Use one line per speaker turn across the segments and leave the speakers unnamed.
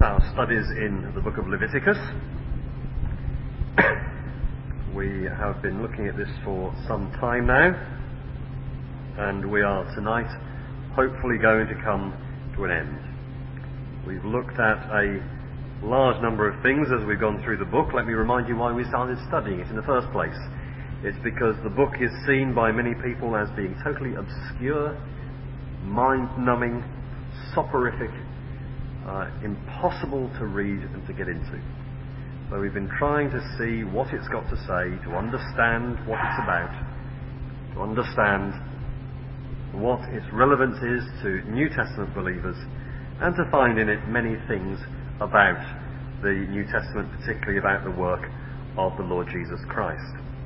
our studies in the book of Leviticus. We have been looking at this for some time now, and we are tonight hopefully going to come to an end. We've looked at a large number of things as we've gone through the book. Let me remind you why we started studying it in the first place. It's because the book is seen by many people as being totally obscure, mind-numbing, soporific, impossible to read and to get into. So we've been trying to see what it's got to say, to understand what it's about, to understand what its relevance is to New Testament believers, and to find in it many things about the New Testament, particularly about the work of the Lord Jesus Christ.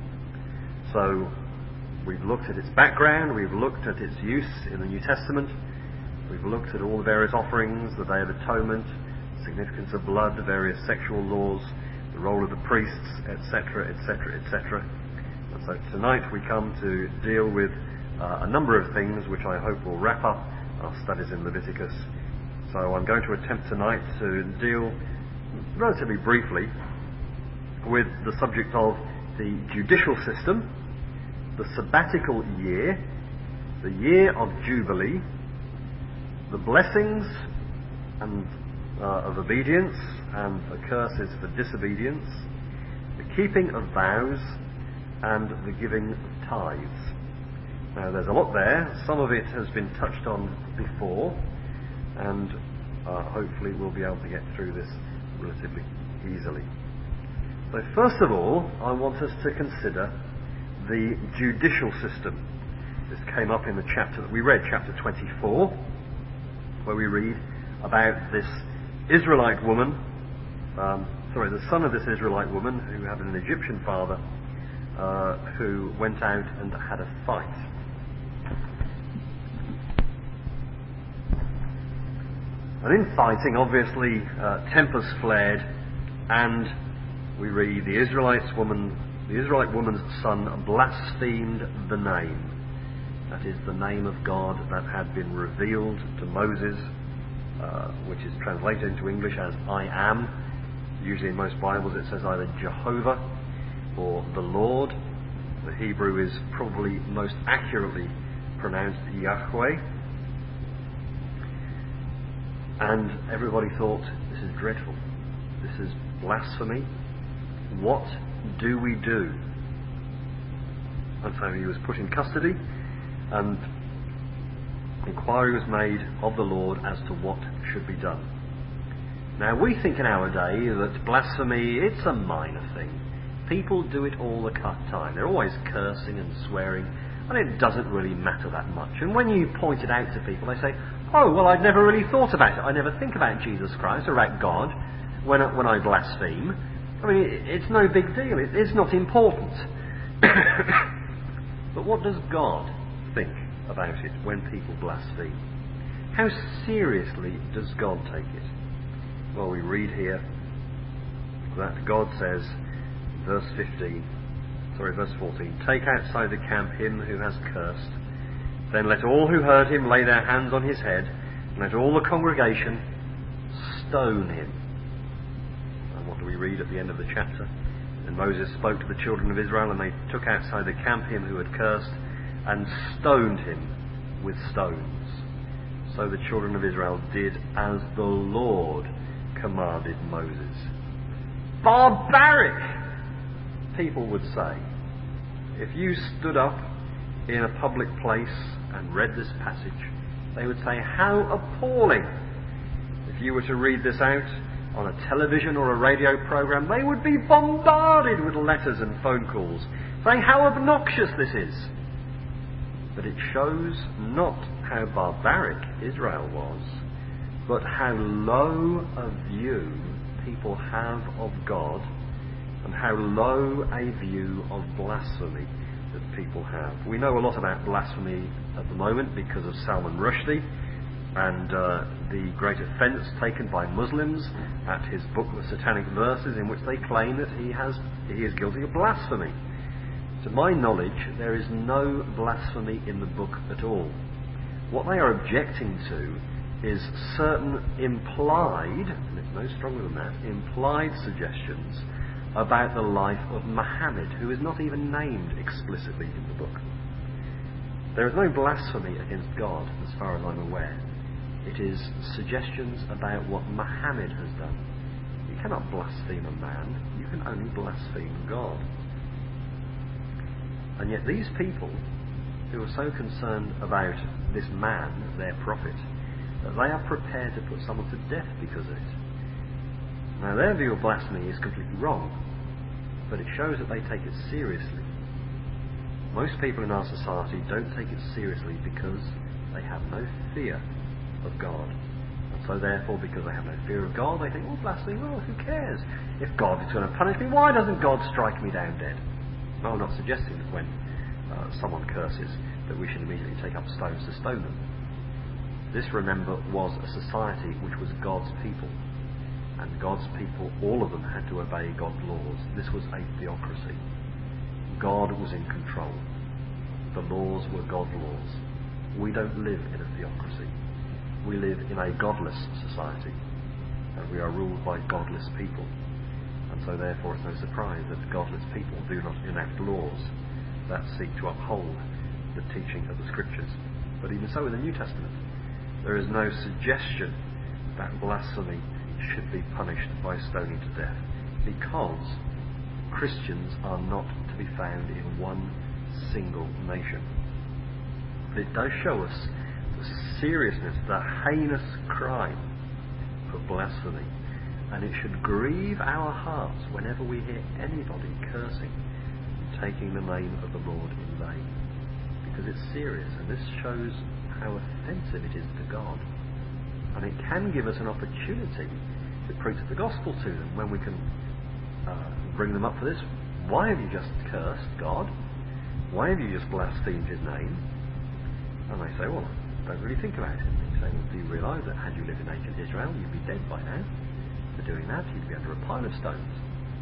So we've looked at its background, we've looked at its use in the New Testament, we've looked at all the various offerings, the Day of Atonement, significance of blood, the various sexual laws, the role of the priests, etc., etc., etc. And so tonight we come to deal with a number of things which I hope will wrap up our studies in Leviticus. So I'm going to attempt tonight to deal relatively briefly with the subject of the judicial system, the sabbatical year, the year of Jubilee, the blessings and of obedience and the curses for disobedience, the keeping of vows, and the giving of tithes. Now there's a lot there. Some of it has been touched on before, and hopefully we'll be able to get through this relatively easily. So first of all, I want us to consider the judicial system. This came up in the chapter that we read, chapter 24, where we read about this Israelite woman, the son of this Israelite woman who had an Egyptian father who went out and had a fight. And in fighting, obviously, tempers flared, and we read the Israelite woman's son blasphemed the name. That is the name of God that had been revealed to Moses, which is translated into English as I am. Usually in most Bibles it says either Jehovah or the Lord. The Hebrew is probably most accurately pronounced Yahweh. And everybody thought, this is dreadful. This is blasphemy. What do we do? And so he was put in custody, and inquiry was made of the Lord as to what should be done. Now we think in our day that blasphemy, it's a minor thing. People do it all the time. They're always cursing and swearing, and it doesn't really matter that much. And when you point it out to people, they say, oh, well, I'd never really thought about it. I never think about Jesus Christ or about God when I blaspheme. I mean, it's no big deal. It's not important. But what does God think about it when people blaspheme? How seriously does God take it? Well, we read here that God says, verse 14, take outside the camp him who has cursed. Then let all who heard him lay their hands on his head, and let all the congregation stone him. And what do we read at the end of the chapter? And Moses spoke to the children of Israel, and they took outside the camp him who had cursed, and stoned him with stones. So the children of Israel did as the Lord commanded Moses. Barbaric, people would say. If you stood up in a public place and read this passage, they would say, how appalling. If you were to read this out on a television or a radio program, they would be bombarded with letters and phone calls saying how obnoxious this is. But it shows not how barbaric Israel was, but how low a view people have of God, and how low a view of blasphemy that people have. We know a lot about blasphemy at the moment because of Salman Rushdie and the great offence taken by Muslims at his book, The Satanic Verses, in which they claim that he is guilty of blasphemy. To my knowledge, there is no blasphemy in the book at all. What they are objecting to is certain implied, and it's no stronger than that, implied suggestions about the life of Muhammad, who is not even named explicitly in the book. There is no blasphemy against God, as far as I'm aware. It is suggestions about what Muhammad has done. You cannot blaspheme a man, you can only blaspheme God. And yet these people, who are so concerned about this man, their prophet, that they are prepared to put someone to death because of it. Now their view of blasphemy is completely wrong, but it shows that they take it seriously. Most people in our society don't take it seriously because they have no fear of God. And so therefore, because they have no fear of God, they think, well, blasphemy, well, who cares? If God is going to punish me, why doesn't God strike me down dead? No, I'm not suggesting that when someone curses that we should immediately take up stones to stone them. This, remember, was a society which was God's people. And God's people, all of them, had to obey God's laws. This was a theocracy. God was in control. The laws were God's laws. We don't live in a theocracy. We live in a godless society. And we are ruled by godless people. And so therefore it's no surprise that godless people do not enact laws that seek to uphold the teaching of the Scriptures. But even so in the New Testament, there is no suggestion that blasphemy should be punished by stoning to death, because Christians are not to be found in one single nation. But it does show us the seriousness, the heinous crime for blasphemy, and it should grieve our hearts whenever we hear anybody cursing and taking the name of the Lord in vain, because it's serious, and this shows how offensive it is to God. And it can give us an opportunity to preach the gospel to them when we can bring them up for this. Why have you just cursed God? Why have you just blasphemed his name? And they say, well, don't really think about it. You say, well, do you realise that had you lived in ancient Israel, you'd be dead by now? For doing that, you'd be under a pile of stones.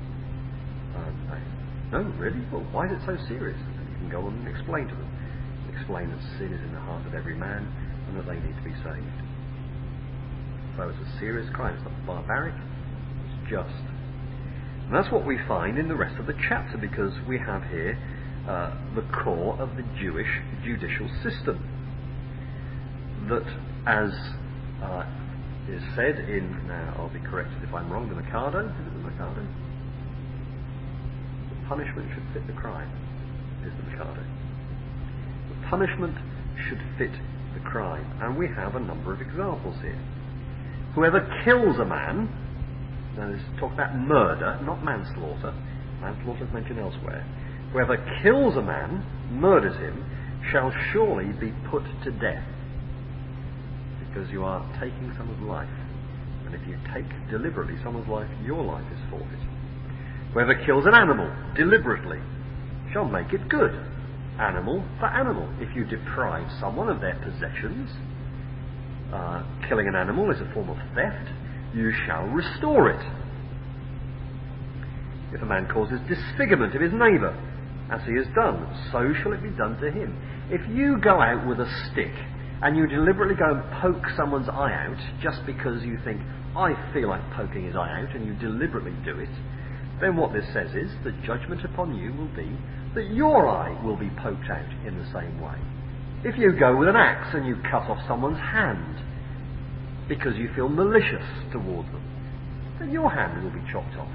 No, really? Well, why is it so serious? And you can go on and explain to them. Explain that sin is in the heart of every man and that they need to be saved. So it's a serious crime. It's not barbaric, it's just. And that's what we find in the rest of the chapter, because we have here the core of the Jewish judicial system. That, as is said in, now I'll be corrected if I'm wrong, the Mikado, is it the Mikado? The punishment should fit the crime, is the Mikado. The punishment should fit the crime, and we have a number of examples here. Whoever kills a man, now this talk about murder, not manslaughter. Manslaughter is mentioned elsewhere. Whoever kills a man, murders him, shall surely be put to death, because you are taking someone's life. And if you take deliberately someone's life, your life is forfeit. Whoever kills an animal deliberately shall make it good. Animal for animal. If you deprive someone of their possessions, killing an animal is a form of theft, you shall restore it. If a man causes disfigurement of his neighbour, as he has done, so shall it be done to him. If you go out with a stick and you deliberately go and poke someone's eye out just because you think, I feel like poking his eye out, and you deliberately do it, then what this says is the judgment upon you will be that your eye will be poked out in the same way. If you go with an axe and you cut off someone's hand because you feel malicious towards them, then your hand will be chopped off.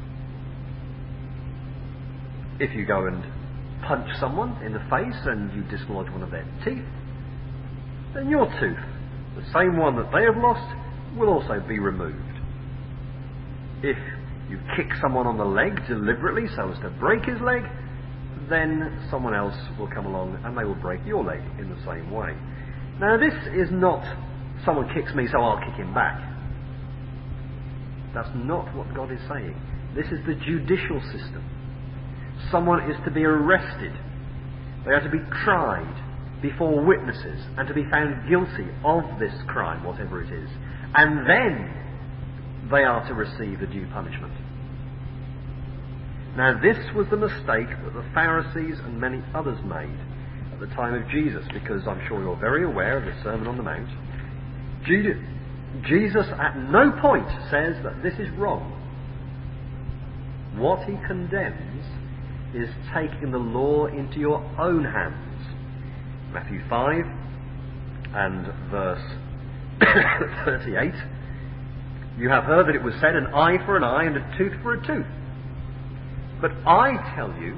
If you go and punch someone in the face and you dislodge one of their teeth, then your tooth, the same one that they have lost, will also be removed. If you kick someone on the leg deliberately so as to break his leg, then someone else will come along and they will break your leg in the same way. Now this is not someone kicks me so I'll kick him back. That's not what God is saying. This is the judicial system. Someone is to be arrested. They are to be tried before witnesses and to be found guilty of this crime, whatever it is. And then they are to receive the due punishment. Now this was the mistake that the Pharisees and many others made at the time of Jesus, because I'm sure you're very aware of the Sermon on the Mount. Jesus at no point says that this is wrong. What he condemns is taking the law into your own hands. Matthew 5 and verse 38. You have heard that it was said, an eye for an eye and a tooth for a tooth. But I tell you,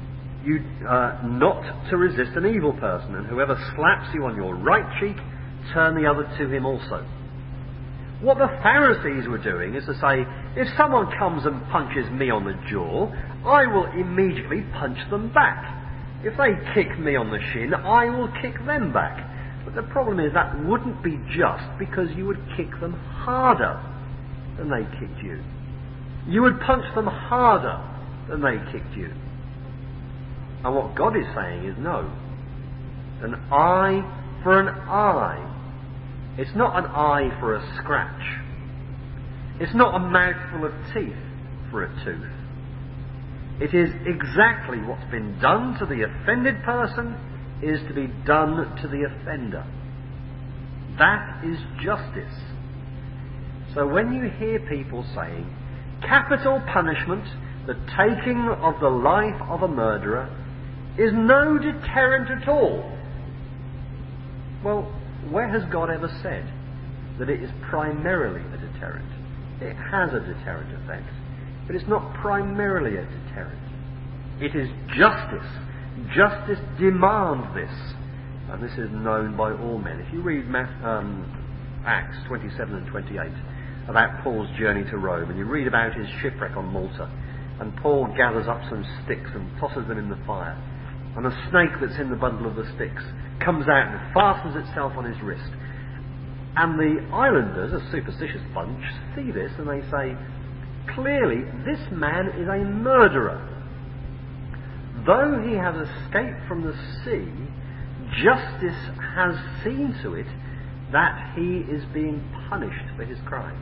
not to resist an evil person, and whoever slaps you on your right cheek, turn the other to him also. What the Pharisees were doing is to say, if someone comes and punches me on the jaw, I will immediately punch them back. If they kick me on the shin, I will kick them back. But the problem is that wouldn't be just, because you would kick them harder than they kicked you. You would punch them harder than they kicked you. And what God is saying is no. An eye for an eye. It's not an eye for a scratch. It's not a mouthful of teeth for a tooth. It is exactly what's been done to the offended person is to be done to the offender. That is justice. So when you hear people saying, capital punishment, the taking of the life of a murderer, is no deterrent at all. Well, where has God ever said that it is primarily a deterrent? It has a deterrent effect, but it's not primarily a deterrent. It is justice. Justice demands this, and this is known by all men. If you read Acts 27 and 28 about Paul's journey to Rome, and you read about his shipwreck on Malta, and Paul gathers up some sticks and tosses them in the fire, and a snake that's in the bundle of the sticks comes out and fastens itself on his wrist. And the islanders, a superstitious bunch, see this and they say, clearly this man is a murderer. Though he has escaped from the sea, justice has seen to it that he is being punished for his crime.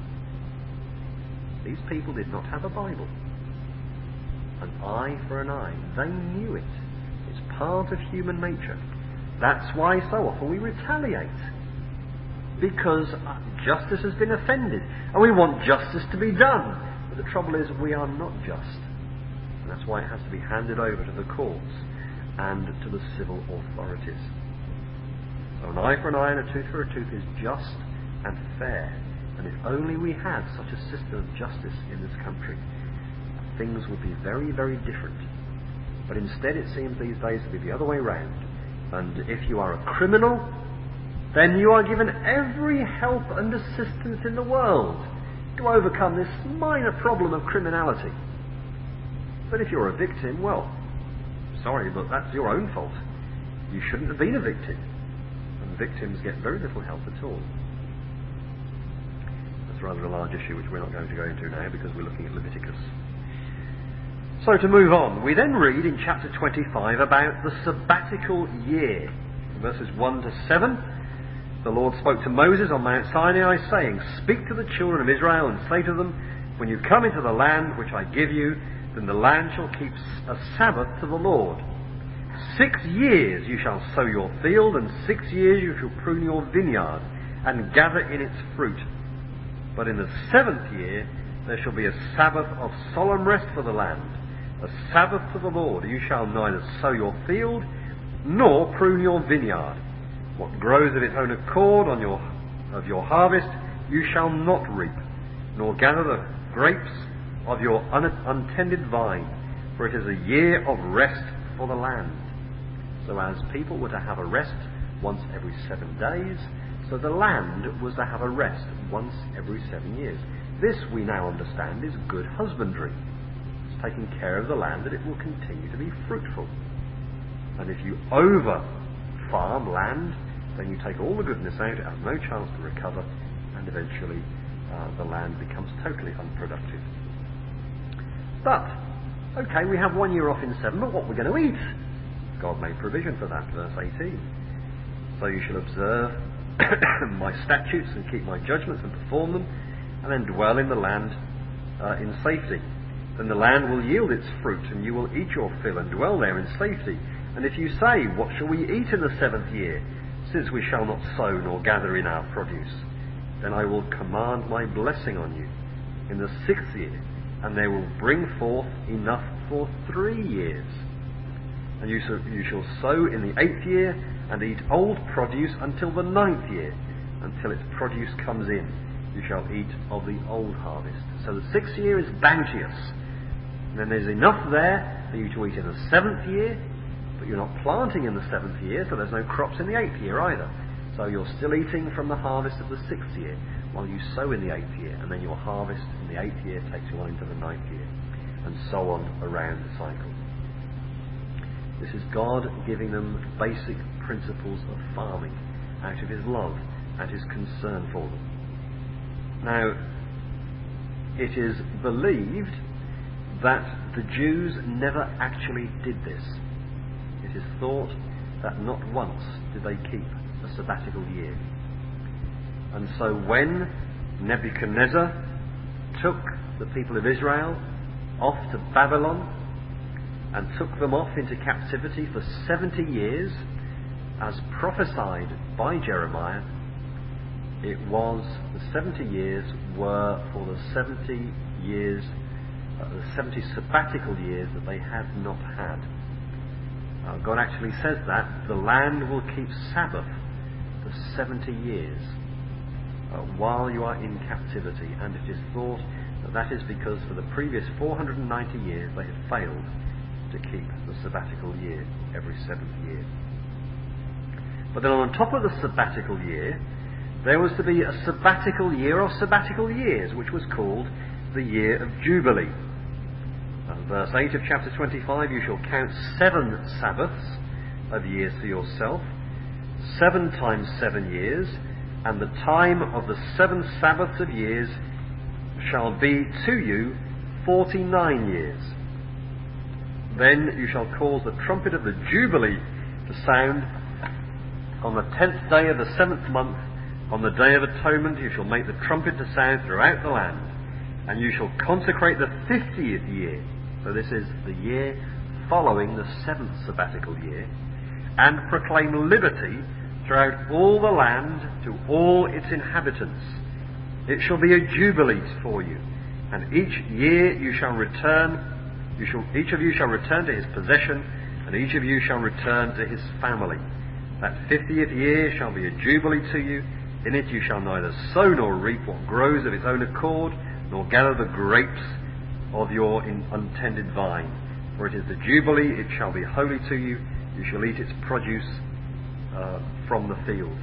These people did not have a Bible. An eye for an eye. They knew it. It's part of human nature. That's why so often we retaliate. Because justice has been offended. And we want justice to be done. But the trouble is we are not just. And that's why it has to be handed over to the courts and to the civil authorities. So an eye for an eye and a tooth for a tooth is just and fair. And if only we had such a system of justice in this country, things would be very, very different. But instead it seems these days to be the other way round. And if you are a criminal, then you are given every help and assistance in the world to overcome this minor problem of criminality. But if you're a victim, well, sorry, but that's your own fault. You shouldn't have been a victim. And victims get very little help at all. That's rather a large issue which we're not going to go into now because we're looking at Leviticus. So to move on, we then read in chapter 25 about the sabbatical year. Verses 1 to 7, the Lord spoke to Moses on Mount Sinai, saying, Speak to the children of Israel and say to them, When you come into the land which I give you, then the land shall keep a Sabbath to the Lord. 6 years you shall sow your field, and 6 years you shall prune your vineyard, and gather in its fruit. But in the 7th year there shall be a Sabbath of solemn rest for the land, a Sabbath to the Lord. You shall neither sow your field, nor prune your vineyard. What grows of its own accord of your harvest you shall not reap, nor gather the grapes of your untended vine, for it is a year of rest for the land. So as people were to have a rest once every 7 days, so the land was to have a rest once every 7 years. This, we now understand, is good husbandry. It's taking care of the land that it will continue to be fruitful. And if you over-farm land, then you take all the goodness out, it has no chance to recover, and eventually the land becomes totally unproductive. But, okay, we have 1 year off in 7, but what we're going to eat? God made provision for that, verse 18. So you shall observe my statutes and keep my judgments and perform them, and then dwell in the land in safety. Then the land will yield its fruit, and you will eat your fill and dwell there in safety. And if you say, What shall we eat in the 7th year? since we shall not sow nor gather in our produce, then I will command my blessing on you in the 6th year, and they will bring forth enough for 3 years. And you shall sow in the 8th year, and eat old produce until the 9th year, until its produce comes in. You shall eat of the old harvest. So the 6th year is bounteous. And then there's enough there for you to eat in the 7th year, but you're not planting in the 7th year, so there's no crops in the 8th year either. So you're still eating from the harvest of the 6th year, while you sow in the 8th year, and then your harvest in the 8th year takes you on into the 9th year, and so on around the cycle. This is God giving them basic principles of farming out of his love and his concern for them. Now, it is believed that the Jews never actually did this. It is thought that not once did they keep a sabbatical year. And so when Nebuchadnezzar took the people of Israel off to Babylon and took them off into captivity for 70 years, as prophesied by Jeremiah, it was the 70 years were for the 70 years, the 70 sabbatical years that they had not had. God actually says that the land will keep Sabbath for 70 years while you are in captivity, and it is thought that that is because for the previous 490 years they had failed to keep the sabbatical year every 7th year. But then on top of the sabbatical year, there was to be a sabbatical year of sabbatical years, which was called the year of Jubilee. Verse 8 of chapter 25, you shall count 7 Sabbaths of years for yourself, 7 times 7 years, and the time of the 7 Sabbaths of years shall be to you 49 years. Then you shall cause the trumpet of the Jubilee to sound on the 10th day of the 7th month. On the day of atonement you shall make the trumpet to sound throughout the land, and you shall consecrate the 50th year. So this is the year following the 7th sabbatical year, and proclaim liberty throughout all the land to all its inhabitants. It shall be a jubilee for you, and each year you shall return. Each of you shall return to his possession, and each of you shall return to his family. That 50th year shall be a jubilee to you. In it you shall neither sow nor reap what grows of its own accord, nor gather the grapes of your untended vine. For it is the jubilee, it shall be holy to you. You shall eat its produce from the field.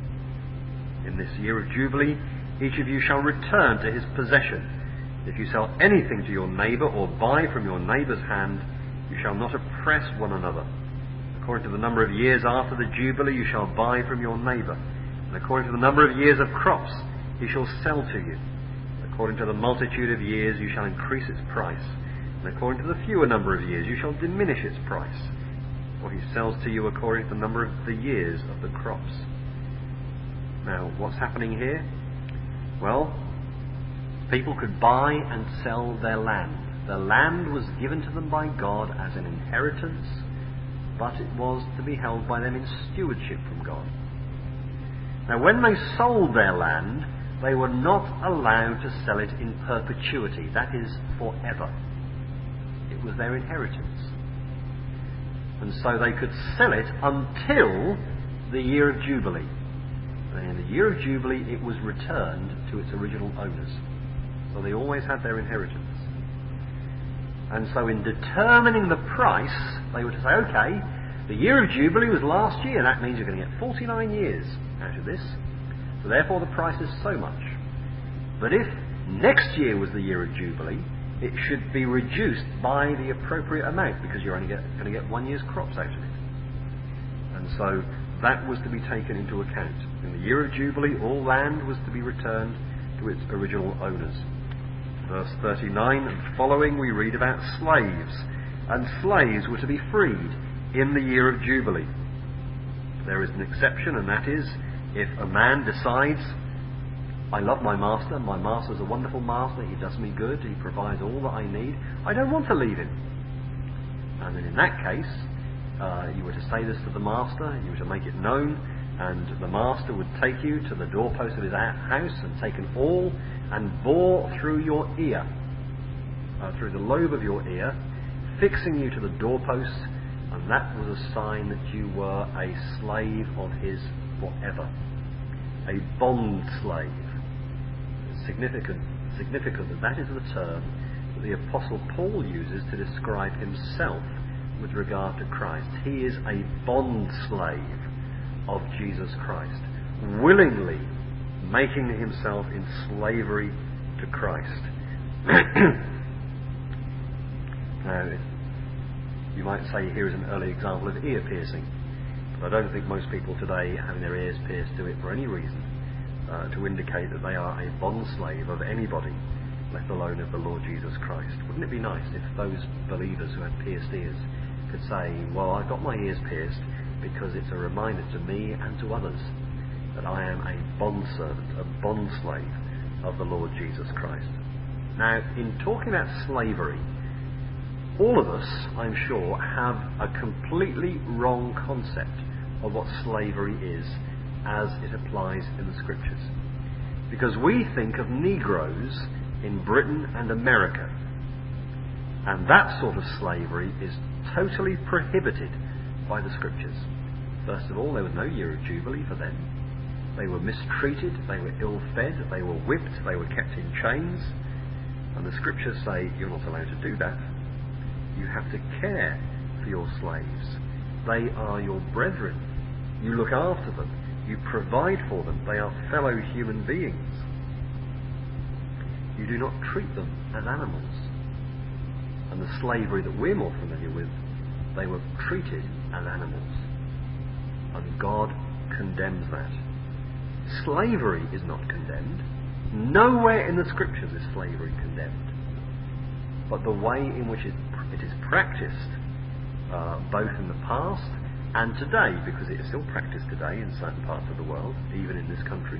In this year of jubilee, each of you shall return to his possession. If you sell anything to your neighbour, or buy from your neighbour's hand, you shall not oppress one another. According to the number of years after the jubilee, you shall buy from your neighbour. And according to the number of years of crops, he shall sell to you. According to the multitude of years, you shall increase its price. And according to the fewer number of years, you shall diminish its price. For he sells to you according to the number of the years of the crops. Now, what's happening here? Well, people could buy and sell their land. The land was given to them by God as an inheritance, but it was to be held by them in stewardship from God. Now, when they sold their land, they were not allowed to sell it in perpetuity, that is, forever. It was their inheritance. And so they could sell it until the year of Jubilee. And in the year of Jubilee, it was returned to its original owners. So they always had their inheritance. And so in determining the price, they were to say, okay, the year of Jubilee was last year, that means you're going to get 49 years out of this. So therefore the price is so much. But if next year was the year of Jubilee, it should be reduced by the appropriate amount, because you're only going to get 1 year's crops out of it. And so that was to be taken into account. In the year of Jubilee, all land was to be returned to its original owners. Verse 39 and following, we read about slaves. And slaves were to be freed in the year of Jubilee. There is an exception, and that is if a man decides, I love my master's a wonderful master, he does me good, he provides all that I need, I don't want to leave him. And then in that case, you were to say this to the master, you were to make it known, And the master would take you to the doorpost of his house and take an awl and bore through your ear, through the lobe of your ear, fixing you to the doorpost, and that was a sign that you were a slave of his forever. A bond slave. It's significant that is the term that the Apostle Paul uses to describe himself with regard to Christ. He is a bond slave of Jesus Christ, willingly making himself in slavery to Christ. Now, you might say here is an early example of ear piercing, but I don't think most people today having their ears pierced do it for any reason to indicate that they are a bond slave of anybody, let alone of the Lord Jesus Christ. Wouldn't it be nice if those believers who had pierced ears could say, well, I got my ears pierced because it's a reminder to me and to others that I am a bondservant, a bond slave of the Lord Jesus Christ. Now, in talking about slavery, all of us, I'm sure, have a completely wrong concept of what slavery is as it applies in the Scriptures. Because we think of Negroes in Britain and America, and that sort of slavery is totally prohibited by the Scriptures. First of all, there was no year of Jubilee for them. They were mistreated, they were ill-fed, they were whipped, they were kept in chains. And the Scriptures say you're not allowed to do that. You have to care for your slaves. They are your brethren. You look after them. You provide for them. They are fellow human beings. You do not treat them as animals. And the slavery that we're more familiar with, they were treated as animals. And God condemns that. Slavery is not condemned. Nowhere in the Scriptures is slavery condemned. But the way in which it is practiced, both in the past and today, because it is still practiced today in certain parts of the world, even in this country,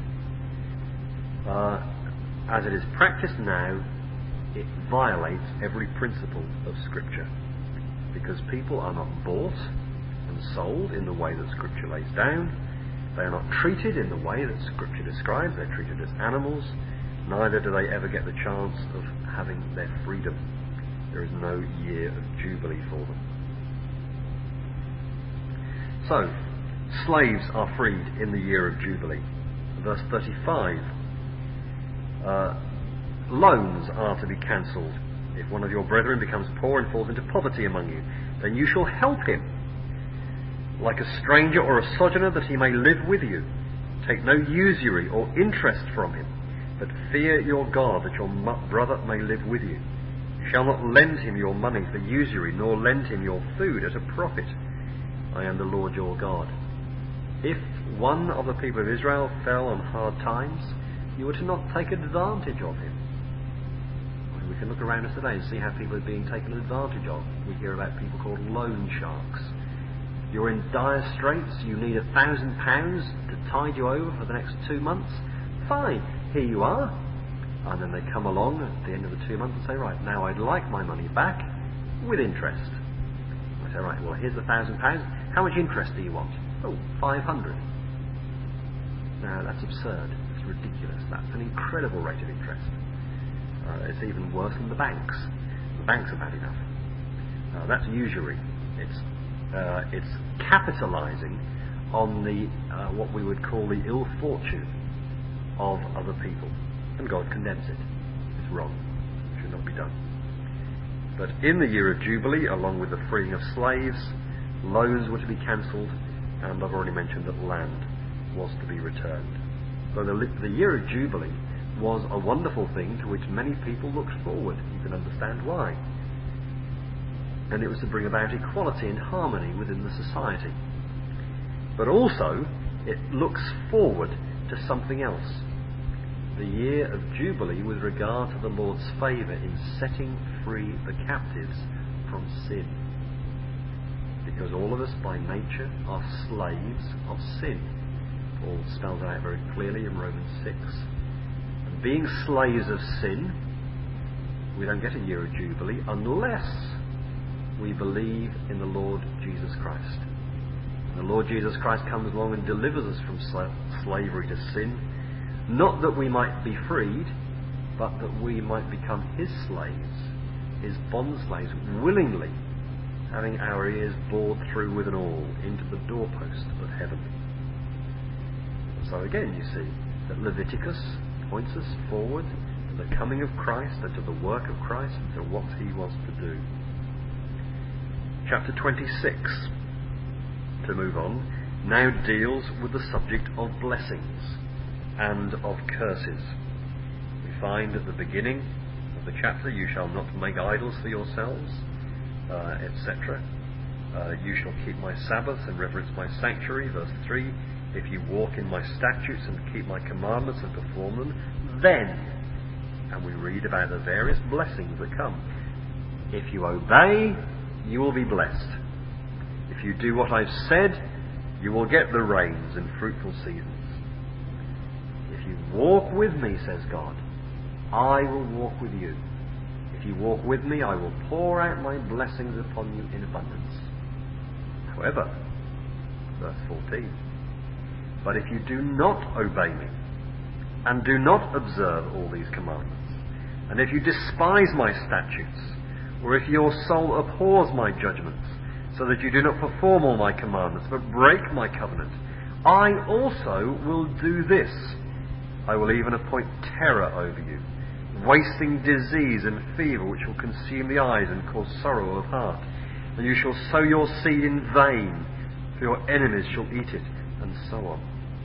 as it is practiced now, it violates every principle of Scripture. Because people are not bought and sold in the way that Scripture lays down. They are not treated in the way that Scripture describes. They're treated as animals. Neither do they ever get the chance of having their freedom. There is no year of Jubilee for them. So, slaves are freed in the year of Jubilee. Verse 35. Loans are to be cancelled. If one of your brethren becomes poor and falls into poverty among you, then you shall help him, like a stranger or a sojourner, that he may live with you. Take no usury or interest from him, but fear your God, that your brother may live with you. You shall not lend him your money for usury, nor lend him your food at a profit. I am the Lord your God. If one of the people of Israel fell on hard times, you were to not take advantage of him. We can look around us today and see how people are being taken advantage of. We hear about people called loan sharks. You're in dire straits, you need £1,000 to tide you over for the next 2 months. Fine, here you are. And then they come along at the end of the 2 months and say, right, now I'd like my money back with interest. I say, right, well, here's the £1,000. How much interest do you want? Oh, 500. Now, that's absurd. It's ridiculous. That's an incredible rate of interest. It's even worse than the banks. The banks are bad enough. That's usury. It's capitalising on the what we would call the ill fortune of other people, and God condemns it. It's wrong. It should not be done. But in the year of Jubilee, along with the freeing of slaves, loans were to be cancelled, and I've already mentioned that land was to be returned. So the year of Jubilee was a wonderful thing to which many people looked forward. You can understand why. And it was to bring about equality and harmony within the society. But also, it looks forward to something else. The year of Jubilee with regard to the Lord's favour in setting free the captives from sin. Because all of us by nature are slaves of sin. Paul spells it out very clearly in Romans 6. And being slaves of sin, we don't get a year of Jubilee unless we believe in the Lord Jesus Christ. The Lord Jesus Christ comes along and delivers us from slavery to sin, not that we might be freed, but that we might become His slaves, His bond slaves, willingly, having our ears bored through with an awl into the doorpost of heaven. So again you see that Leviticus points us forward to the coming of Christ and to the work of Christ and to what He was to do. Chapter 26, to move on, now deals with the subject of blessings and of curses. We find at the beginning of the chapter, you shall not make idols for yourselves, etc. You shall keep my Sabbaths and reverence my sanctuary. Verse 3, if you walk in my statutes and keep my commandments and perform them, then, and we read about the various blessings that come. If you obey, you will be blessed. If you do what I've said, you will get the rains and fruitful seasons. If you walk with me, says God, I will walk with you. If you walk with me, I will pour out my blessings upon you in abundance. However, verse 14, but if you do not obey me, and do not observe all these commandments, and if you despise my statutes, or if your soul abhors my judgments, so that you do not perform all my commandments, but break my covenant, I also will do this. I will even appoint terror over you, wasting disease and fever, which will consume the eyes and cause sorrow of heart. And you shall sow your seed in vain, for your enemies shall eat it, and so on.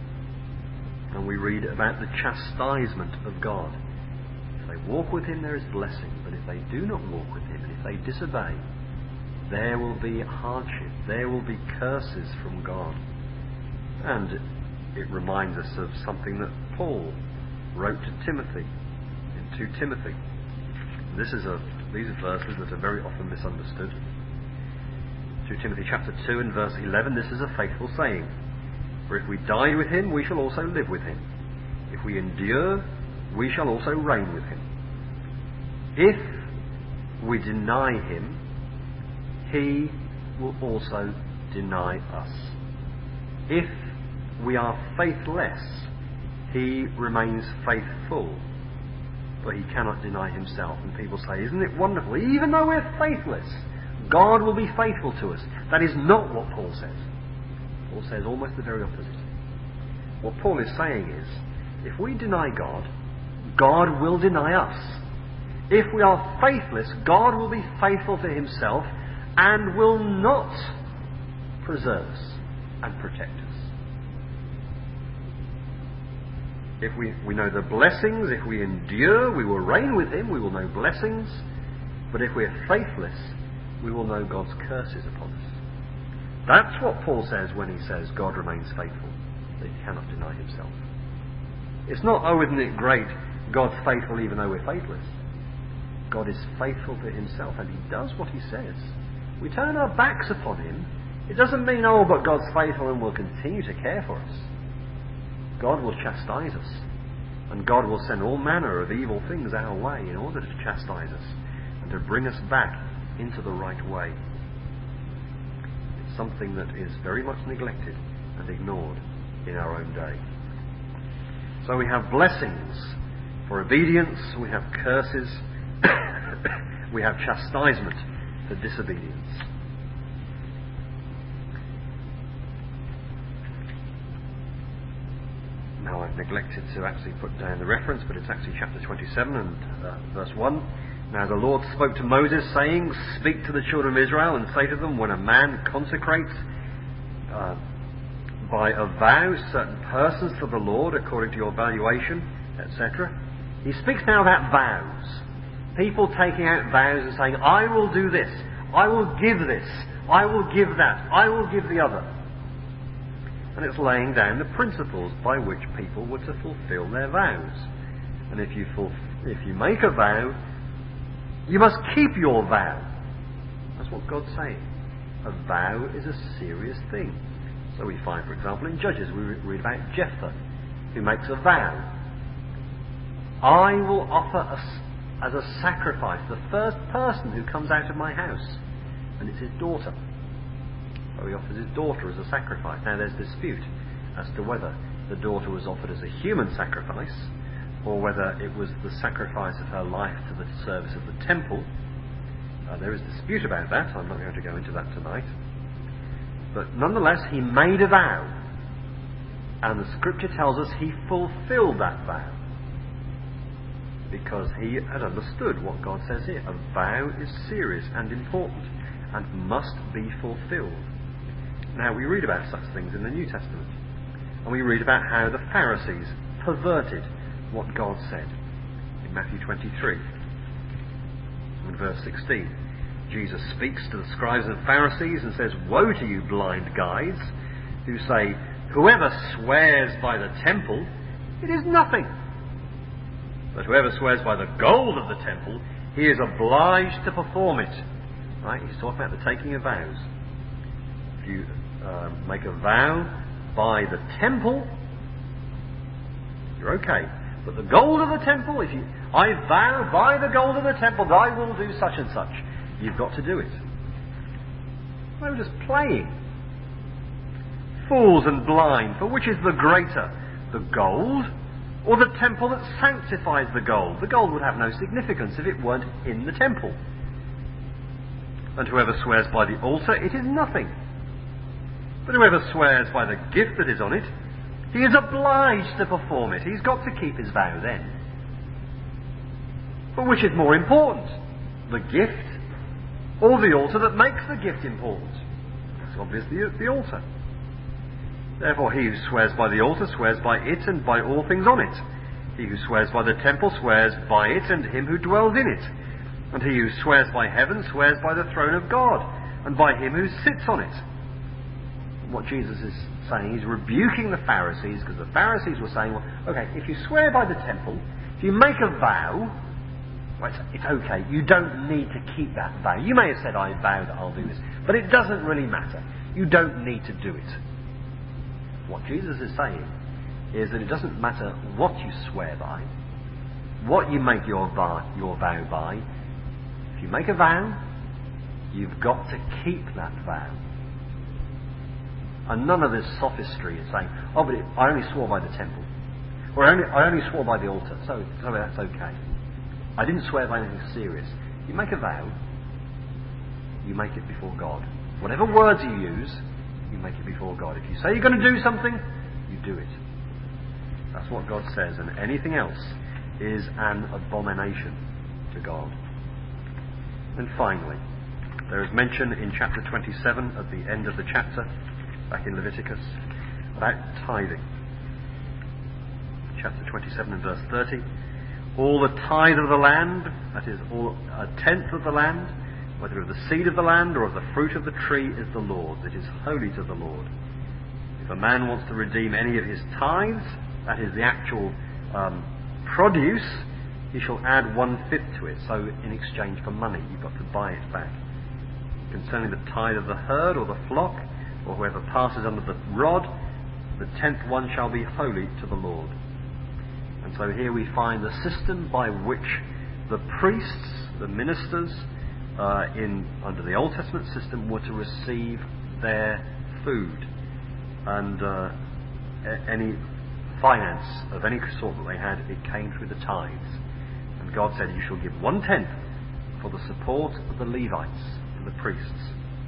And we read about the chastisement of God. If they walk with Him, there is blessing, but if they do not walk with Him, and if they disobey, there will be hardship, there will be curses from God. And it reminds us of something that Paul wrote to Timothy in 2 Timothy. These are verses that are very often misunderstood. 2 Timothy chapter 2 and verse 11, this is a faithful saying. For if we die with Him, we shall also live with Him. If we endure, we shall also reign with Him. If we deny Him, He will also deny us. If we are faithless, He remains faithful, for He cannot deny Himself. And people say, isn't it wonderful? Even though we're faithless, God will be faithful to us. That is not what Paul says. Paul says almost the very opposite. What Paul is saying is, if we deny God, God will deny us. If we are faithless, God will be faithful to Himself and will not preserve us and protect us. If we know the blessings, if we endure, we will reign with Him, we will know blessings. But if we're faithless, we will know God's curses upon us. That's what Paul says when he says God remains faithful, that He cannot deny Himself. It's not, oh, isn't it great, God's faithful even though we're faithless. God is faithful to Himself and He does what He says. We turn our backs upon Him. It doesn't mean, oh, but God's faithful and will continue to care for us. God will chastise us. And God will send all manner of evil things our way in order to chastise us and to bring us back into the right way. It's something that is very much neglected and ignored in our own day. So we have blessings for obedience, we have curses, we have chastisement for disobedience. Now I've neglected to actually put down the reference, but it's actually chapter 27 and verse 1. Now the Lord spoke to Moses, saying, speak to the children of Israel and say to them, when a man consecrates by a vow certain persons for the Lord according to your valuation, etc. He speaks now about vows. People taking out vows and saying, I will do this, I will give this, I will give that, I will give the other. And it's laying down the principles by which people were to fulfill their vows. And if you make a vow, you must keep your vow. That's what God's saying. A vow is a serious thing. So we find, for example, in Judges, we read about Jephthah, who makes a vow. I will offer as a sacrifice the first person who comes out of my house. And it's his daughter. So he offers his daughter as a sacrifice. Now there's dispute as to whether the daughter was offered as a human sacrifice or whether it was the sacrifice of her life to the service of the temple. There is dispute about that. I'm not going to go into that tonight. But nonetheless, he made a vow. And the scripture tells us he fulfilled that vow. Because he had understood what God says here. A vow is serious and important and must be fulfilled. Now, we read about such things in the New Testament. And we read about how the Pharisees perverted what God said. In Matthew 23, in verse 16, Jesus speaks to the scribes and Pharisees and says, "Woe to you, blind guides, who say, 'Whoever swears by the temple, it is nothing. But whoever swears by the gold of the temple, he is obliged to perform it.'" Right? He's talking about the taking of vows. If you make a vow by the temple, you're okay. But the gold of the temple, I vow by the gold of the temple that I will do such and such, you've got to do it. They were just playing. Fools and blind, for which is the greater, the gold or the temple that sanctifies the gold? The gold would have no significance if it weren't in the temple. And whoever swears by the altar, it is nothing. But whoever swears by the gift that is on it, he is obliged to perform it. He's got to keep his vow then. But which is more important? The gift or the altar that makes the gift important? It's obviously the altar. Therefore he who swears by the altar swears by it and by all things on it. He who swears by the temple swears by it and him who dwells in it. And he who swears by heaven swears by the throne of God and by him who sits on it. What Jesus is saying, he's rebuking the Pharisees, because the Pharisees were saying, well, okay, if you swear by the temple, if you make a vow, well, it's okay, you don't need to keep that vow. You may have said, I vow that I'll do this, but it doesn't really matter. You don't need to do it. What Jesus is saying is that it doesn't matter what you swear by, what you make your vow by. If you make a vow, you've got to keep that vow. And none of this sophistry is saying, oh, but I only swore by the temple. Or I only swore by the altar, so that's okay. I didn't swear by anything serious. You make a vow, you make it before God. Whatever words you use, you make it before God. If you say you're going to do something, you do it. That's what God says, and anything else is an abomination to God. And finally, there is mention in chapter 27, at the end of the chapter, back in Leviticus, about tithing. Chapter 27 and verse 30. All the tithe of the land, that is, a tenth of the land, whether of the seed of the land or of the fruit of the tree, is the Lord's. It is holy to the Lord. If a man wants to redeem any of his tithes, that is the actual produce, he shall add 1/5 to it. So in exchange for money, you've got to buy it back. Concerning the tithe of the herd or the flock, or whoever passes under the rod, the 10th one shall be holy to the Lord. And so here we find the system by which the priests, the ministers, under the Old Testament system, were to receive their food. And any finance of any sort that they had, it came through the tithes. And God said, you shall give 1/10 for the support of the Levites, for the priests.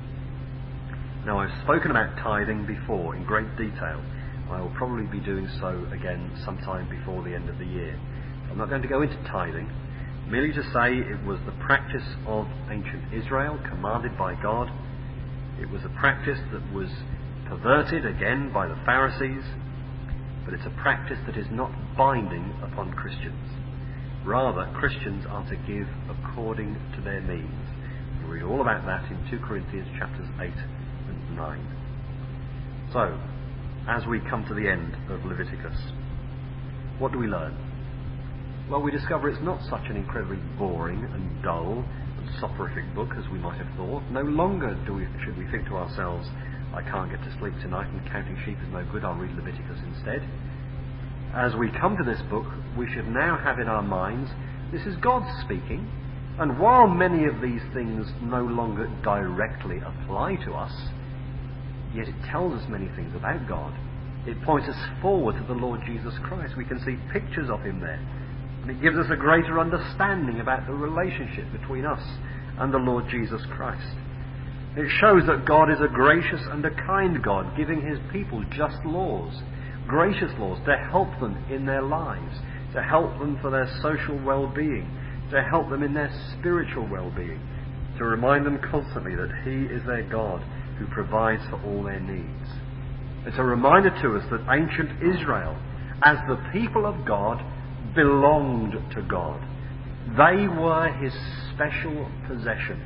Now, I've spoken about tithing before in great detail. I will probably be doing so again sometime before the end of the year. I'm not going to go into tithing, merely to say it was the practice of ancient Israel, commanded by God. It was a practice that was perverted again by the Pharisees, but it's a practice that is not binding upon Christians. Rather, Christians are to give according to their means. You read all about that in 2 Corinthians chapters 8 and 9. So, as we come to the end of Leviticus, what do we learn? Well, we discover it's not such an incredibly boring and dull and soporific book as we might have thought. No longer should we think to ourselves, I can't get to sleep tonight and counting sheep is no good, I'll read Leviticus instead. As we come to this book, we should now have in our minds, this is God speaking, and while many of these things no longer directly apply to us, yet it tells us many things about God. It points us forward to the Lord Jesus Christ. We can see pictures of him there. And it gives us a greater understanding about the relationship between us and the Lord Jesus Christ. It shows that God is a gracious and a kind God, giving his people just laws, gracious laws, to help them in their lives, to help them for their social well-being, to help them in their spiritual well-being, to remind them constantly that he is their God who provides for all their needs. It's a reminder to us that ancient Israel, as the people of God, belonged to God. They were his special possession.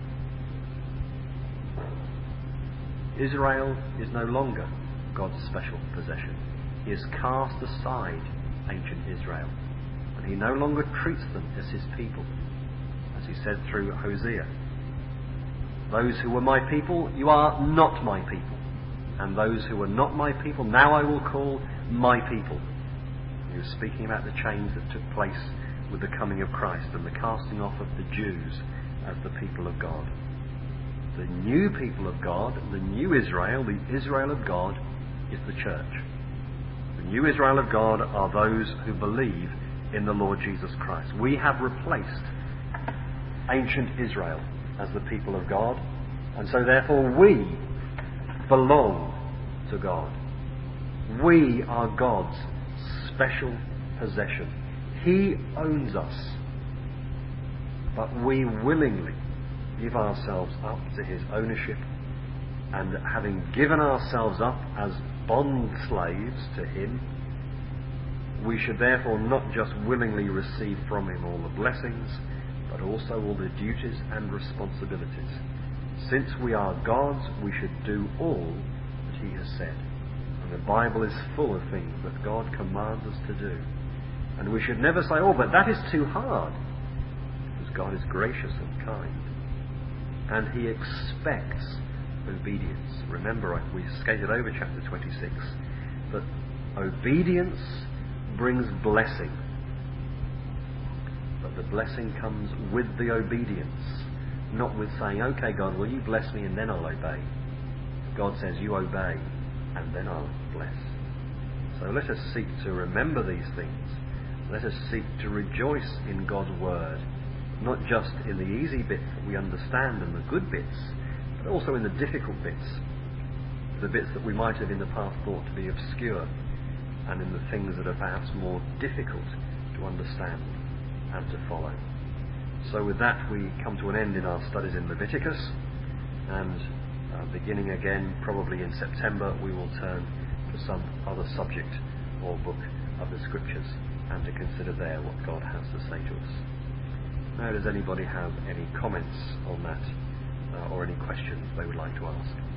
Israel is no longer God's special possession. He has cast aside ancient Israel, and he no longer treats them as his people, as he said through Hosea. Those who were my people, you are not my people. And those who were not my people, now I will call my people. He was speaking about the change that took place with the coming of Christ and the casting off of the Jews as the people of God. The new people of God, the new Israel, the Israel of God, is the church. The new Israel of God are those who believe in the Lord Jesus Christ. We have replaced ancient Israel as the people of God, and so therefore we belong to God. We are God's special possession. He owns us, but we willingly give ourselves up to his ownership, and having given ourselves up as bond slaves to him, we should therefore not just willingly receive from him all the blessings, but also all the duties and responsibilities. Since we are God's, we should do all that he has said. And the Bible is full of things that God commands us to do. And we should never say, oh, but that is too hard. Because God is gracious and kind. And he expects obedience. Remember, we skated over chapter 26, that obedience brings blessing. But the blessing comes with the obedience, not with saying, okay, God, will you bless me and then I'll obey. God says, you obey and then I'll bless. So let us seek to remember these things. Let us seek to rejoice in God's word, not just in the easy bits that we understand and the good bits, but also in the difficult bits, the bits that we might have in the past thought to be obscure, and in the things that are perhaps more difficult to understand and to follow. So with that we come to an end in our studies in Leviticus, and beginning again probably in September we will turn to some other subject or book of the Scriptures and to consider there what God has to say to us. Now, does anybody have any comments on that or any questions they would like to ask?